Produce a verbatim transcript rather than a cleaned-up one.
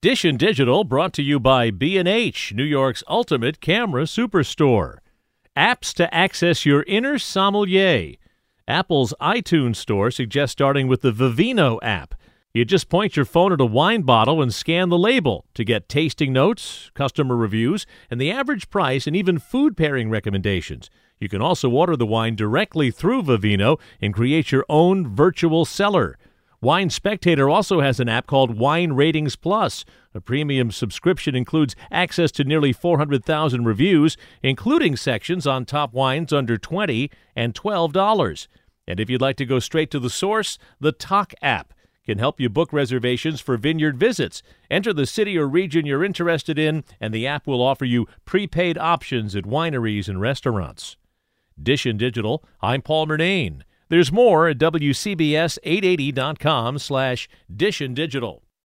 Dish and Digital brought to you by B and H, New York's ultimate camera superstore. Apps to access your inner sommelier. Apple's iTunes Store suggests starting with the Vivino app. You just point your phone at a wine bottle and scan the label to get tasting notes, customer reviews, and the average price and even food pairing recommendations. You can also order the wine directly through Vivino and create your own virtual cellar. Wine Spectator also has an app called Wine Ratings Plus. A premium subscription includes access to nearly four hundred thousand reviews, including sections on top wines under twenty dollars and twelve dollars. And if you'd like to go straight to the source, the Tock app can help you book reservations for vineyard visits. Enter the city or region you're interested in, and the app will offer you prepaid options at wineries and restaurants. Dish and Digital, I'm Paul Murnane. There's more at W C B S eight eighty dot com slash Dish and Digital.